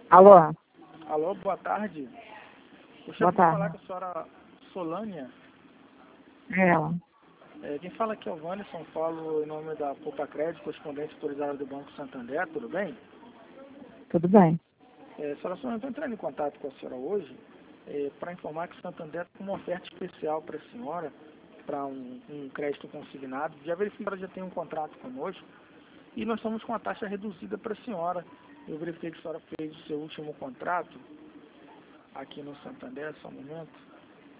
Alô? Alô, boa tarde. Boa Gostaria de tarde. falar com a senhora Solânia. É ela. Quem fala aqui é o Wanderson, falo em nome da Poupa Crédito, correspondente autorizado do Banco Santander, tudo bem? Tudo bem. Senhora Solânia, estou entrando em contato com a senhora hoje para informar que o Santander tem uma oferta especial para a senhora, para um crédito consignado. Já verificaram que já tem um contrato conosco e nós estamos com uma taxa reduzida para a senhora. Eu verifiquei que a senhora fez o seu último contrato aqui no Santander, só um momento.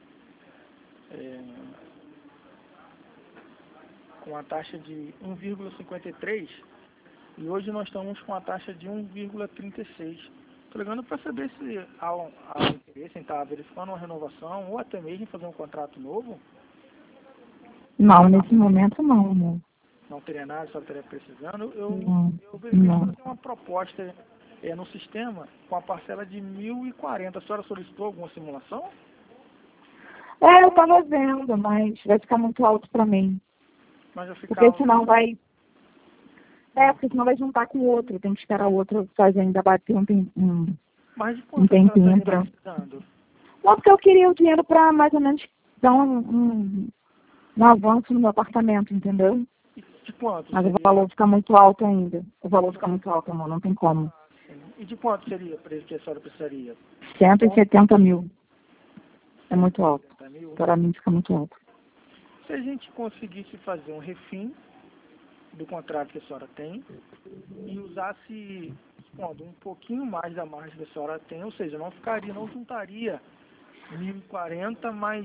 Com a taxa de 1,53 e hoje nós estamos com a taxa de 1,36. Estou ligando para saber se há interesse em estar verificando uma renovação ou até mesmo fazer um contrato novo. Não, nesse momento não, amor. Não teria nada, só estaria precisando. Não. Eu verifiquei que tem uma proposta no sistema com a parcela de 1.040. A senhora solicitou alguma simulação? Eu estava vendo, mas vai ficar muito alto para mim. Mas eu Porque senão vai... porque senão vai juntar com o outro. Tem que esperar o outro fazer ainda bater um tempinho. Mas de quanto a senhora está precisando? Não, porque eu queria o dinheiro para mais ou menos dar um avanço no meu apartamento, entendeu? E de quanto? Mas seria? o valor fica muito alto ainda. O valor fica muito alto, amor. Não tem como. E de quanto seria que a senhora precisaria? 170 mil. É muito alto. 170 mil? Para mim fica muito alto. Se a gente conseguisse fazer um refim do contrato que a senhora tem e usasse um pouquinho mais da margem que a senhora tem, ou seja, não juntaria 1.040 mais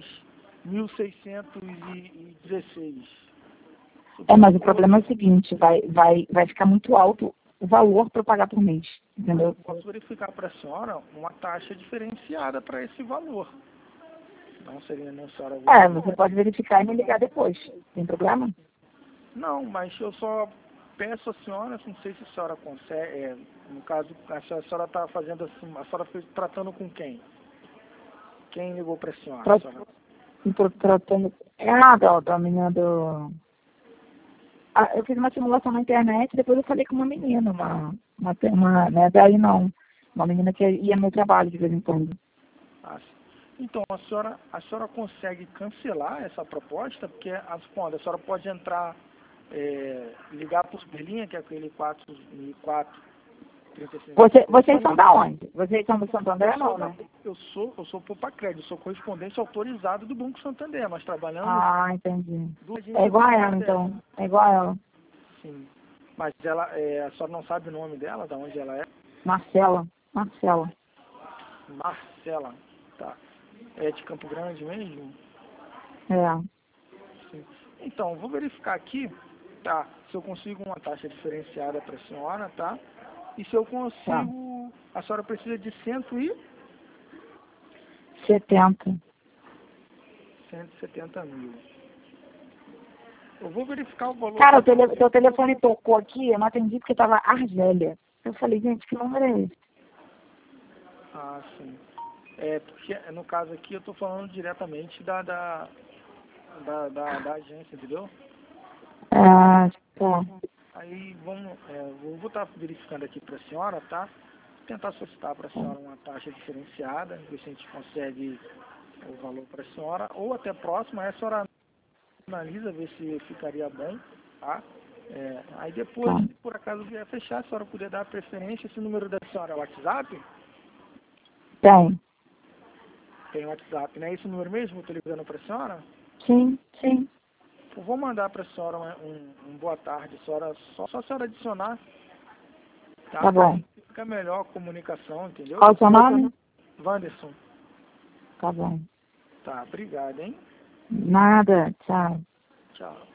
1.616. Mas o problema é o seguinte, vai ficar muito alto o valor para eu pagar por mês, entendeu? Eu posso verificar para a senhora uma taxa diferenciada para esse valor. Não seria necessário... Você pode verificar e me ligar depois. Tem problema? Não, mas eu só peço à senhora, não sei se a senhora consegue, no caso, a senhora está fazendo assim, a senhora fez tratando com quem? Quem ligou para a senhora? Tratando... da menina do... eu fiz uma simulação na internet, depois eu falei com uma menina, não é daí não, uma menina que ia no meu trabalho de vez em quando. Então, a senhora consegue cancelar essa proposta, porque a senhora pode entrar, ligar para o Superlinha, que é aquele 4004 35. Vocês são da onde? Vocês são do Santander, não, né? Eu sou Poupa Crédito, sou correspondente autorizado do Banco Santander. Nós trabalhamos... entendi. É igual a ela, então. É igual a ela. Sim. Mas ela, a senhora não sabe o nome dela, de onde ela é? Marcela. Marcela, tá. É de Campo Grande mesmo? Sim. Então, vou verificar aqui, tá, se eu consigo uma taxa diferenciada para a senhora, tá? E se eu consigo, a senhora precisa de 170 mil. Eu vou verificar o valor... Cara, o teu telefone tocou aqui, eu não atendi porque estava Argélia. Eu falei, gente, que número é esse? Ah, sim. Porque no caso aqui eu estou falando diretamente da agência, entendeu? Tá. Aí vou estar verificando aqui para a senhora, tá? Tentar solicitar para a senhora uma taxa diferenciada, ver se a gente consegue o valor para a senhora, ou até próximo, aí a senhora analisa, ver se ficaria bom, tá? Aí depois, se por acaso vier fechar, a senhora puder dar preferência. Esse número da senhora é o WhatsApp? Tem WhatsApp, né? Esse número mesmo que eu estou ligando para a senhora? Sim. Eu vou mandar para a senhora um boa tarde, senhora, só a senhora adicionar. Tá bom. Fica melhor a comunicação, entendeu? Qual o seu nome? Wanderson. Tá bom. Tá, obrigado, hein? Nada, tchau. Tchau.